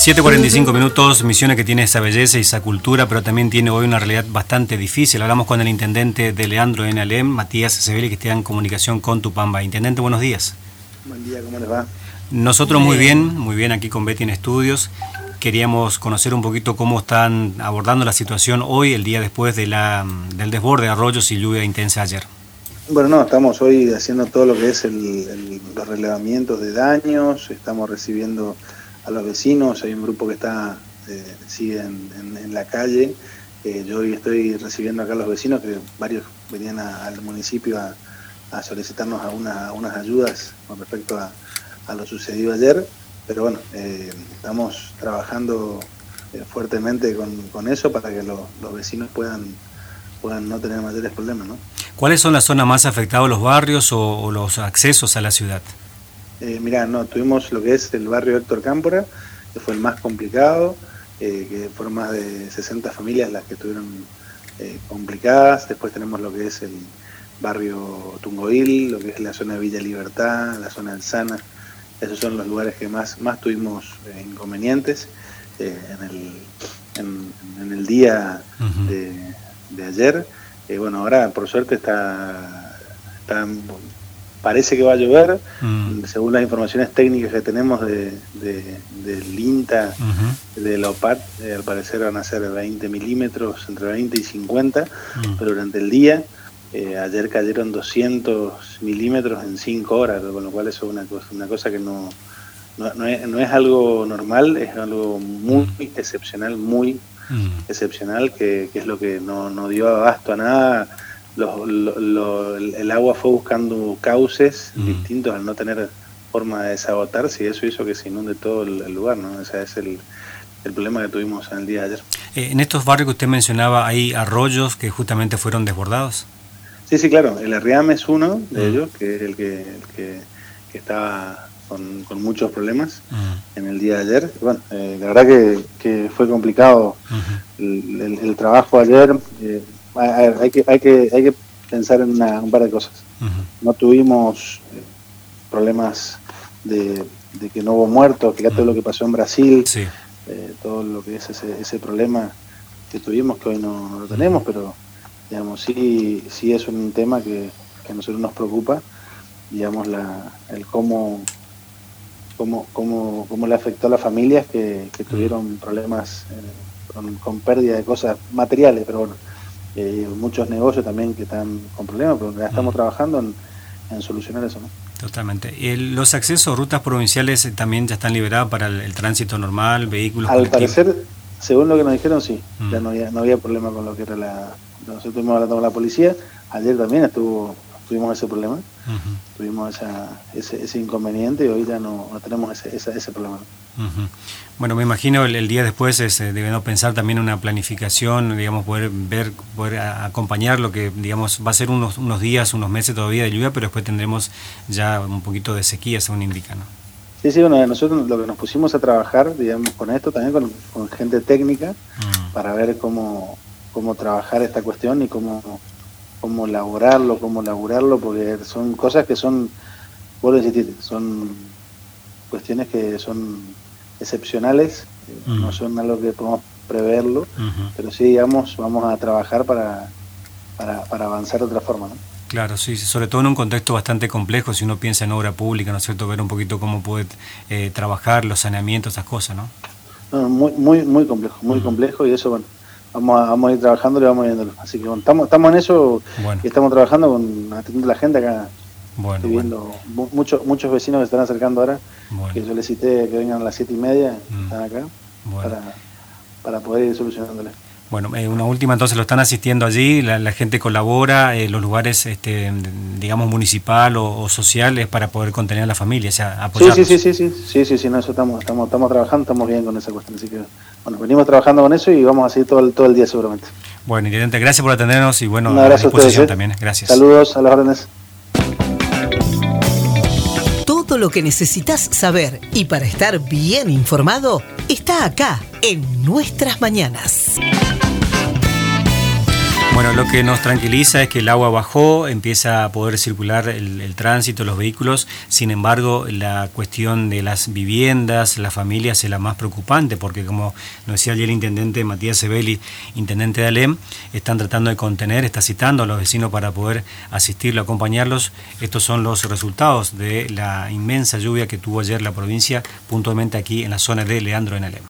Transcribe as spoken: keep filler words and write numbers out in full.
siete cuarenta y cinco minutos, Misiones que tiene esa belleza y esa cultura, pero también tiene hoy una realidad bastante difícil. Hablamos con el intendente de Leandro en Alem, Matías Sebeli, que está en comunicación con Tupamba. Intendente, buenos días. Buen día, ¿cómo les va? Nosotros muy bien, muy bien aquí con Betty en estudios. Queríamos conocer un poquito cómo están abordando la situación hoy, el día después de la, del desborde de arroyos y lluvia intensa ayer. Bueno, no, estamos hoy haciendo todo lo que es el, el, los relevamientos de daños, estamos recibiendo a los vecinos, hay un grupo que está eh, sigue en, en, en la calle, eh, yo hoy estoy recibiendo acá a los vecinos, que varios venían a, al municipio a, a solicitarnos a una, a unas ayudas con respecto a, a lo sucedido ayer, pero bueno, eh, estamos trabajando eh, fuertemente con, con eso para que lo, los vecinos puedan, puedan no tener mayores problemas, ¿no? ¿Cuáles son las zonas más afectadas, los barrios o, o los accesos a la ciudad? Eh, mirá, no, tuvimos lo que es el barrio Héctor Cámpora, que fue el más complicado, eh, que fueron más de sesenta familias las que estuvieron eh, complicadas. Después tenemos lo que es el barrio Tungoil, lo que es la zona de Villa Libertad, la zona de Alzana. Esos son los lugares que más, más tuvimos eh, inconvenientes eh, en, el, en, en el día uh-huh. de, de ayer. Eh, bueno, ahora por suerte está... está parece que va a llover, mm. según las informaciones técnicas que tenemos de, de, del INTA, uh-huh. de la OPAT, eh, al parecer van a ser veinte milímetros, entre veinte y cincuenta, mm. pero durante el día, eh, ayer cayeron doscientos milímetros en cinco horas, con lo cual eso es una cosa, una cosa que no, no, no, es, no es algo normal, es algo muy mm. excepcional, muy mm. excepcional, que, que es lo que no, no dio abasto a nada. Lo, lo, lo, el agua fue buscando cauces mm. distintos al no tener forma de desagotarse, y eso hizo que se inunde todo el, el lugar, ¿no? O sea, es el, el problema que tuvimos en el día de ayer. Eh, en estos barrios que usted mencionaba, ¿hay arroyos que justamente fueron desbordados? Sí, sí, claro. El Arriame es uno de mm. ellos, que es el que, el que, que estaba con, con muchos problemas mm. en el día de ayer. Bueno, eh, la verdad que, que fue complicado mm-hmm. el, el, el trabajo ayer. Eh, A ver, hay que hay que hay que pensar en una, un par de cosas. Uh-huh. No tuvimos eh, problemas de, de que no hubo muertos, que ya uh-huh. todo lo que pasó en Brasil, sí. eh, todo lo que es ese ese problema que tuvimos, que hoy no, no lo tenemos, uh-huh. pero digamos sí sí es un tema que, que a nosotros nos preocupa, digamos la el cómo cómo cómo cómo le afectó a las familias que, que tuvieron uh-huh. problemas eh, con, con pérdida de cosas materiales, pero bueno. Eh, muchos negocios también que están con problemas, pero ya estamos mm. trabajando en, en solucionar eso, ¿no? Totalmente. ¿Y los accesos, rutas provinciales también ya están liberadas para el, el tránsito normal, vehículos Al colectivos? parecer, según lo que nos dijeron, sí, mm. ya no había, no había problema con lo que era la... Nosotros estuvimos hablando con la policía, ayer también estuvo tuvimos ese problema, uh-huh. tuvimos esa, ese, ese inconveniente, y hoy ya no, no tenemos ese, ese, ese problema. Uh-huh. Bueno, me imagino el, el día después es, eh, debemos pensar también una planificación, digamos, poder ver, poder acompañar lo que, digamos, va a ser unos, unos días, unos meses todavía de lluvia, pero después tendremos ya un poquito de sequía, según indica, ¿no? Sí, sí, bueno, nosotros lo que nos pusimos a trabajar, digamos, con esto, también con, con gente técnica, uh-huh. para ver cómo, cómo trabajar esta cuestión y cómo... cómo elaborarlo, cómo laburarlo, porque son cosas que son, vuelvo a insistir, son cuestiones que son excepcionales, uh-huh. no son algo que podemos preverlo, uh-huh. pero sí, digamos, vamos a trabajar para, para, para avanzar de otra forma, ¿no? Claro, sí, sobre todo en un contexto bastante complejo, si uno piensa en obra pública, ¿no es cierto?, ver un poquito cómo puede eh, trabajar los saneamientos, esas cosas, ¿no? No, muy, muy, muy complejo, muy uh-huh. complejo, y eso, bueno, Vamos a, vamos a ir trabajando y vamos viéndolo. Así que bueno, estamos, estamos en eso, bueno. y estamos trabajando con atendiendo a la gente acá. Bueno, Estoy viendo bueno. muchos muchos vecinos que están acercando ahora, bueno. que yo les cité que vengan a las siete y media, mm. están acá, bueno. para, para poder ir solucionándole. Bueno, eh, una última, entonces lo están asistiendo allí, la, la gente colabora, eh, los lugares, este, digamos, municipal o, o social, es para poder contener a la familia, o sea, apoyarlos. Sí, sí, sí, sí, sí, sí, sí, sí, no, eso estamos, estamos, estamos trabajando, estamos bien con esa cuestión, así que, bueno, venimos trabajando con eso y vamos a seguir todo el, todo el día seguramente. Bueno, intendente, gracias por atendernos y bueno, no, a disposición ustedes, ¿eh? también, gracias. Saludos, a las órdenes. Todo lo que necesitas saber y para estar bien informado está acá en Nuestras Mañanas. Bueno, lo que nos tranquiliza es que el agua bajó, empieza a poder circular el, el tránsito, los vehículos. Sin embargo, la cuestión de las viviendas, las familias es la más preocupante, porque como nos decía ayer el intendente Matías Sebeli, intendente de Alem, están tratando de contener, está citando a los vecinos para poder asistirlo, acompañarlos. Estos son los resultados de la inmensa lluvia que tuvo ayer la provincia, puntualmente aquí en la zona de Leandro en Alem.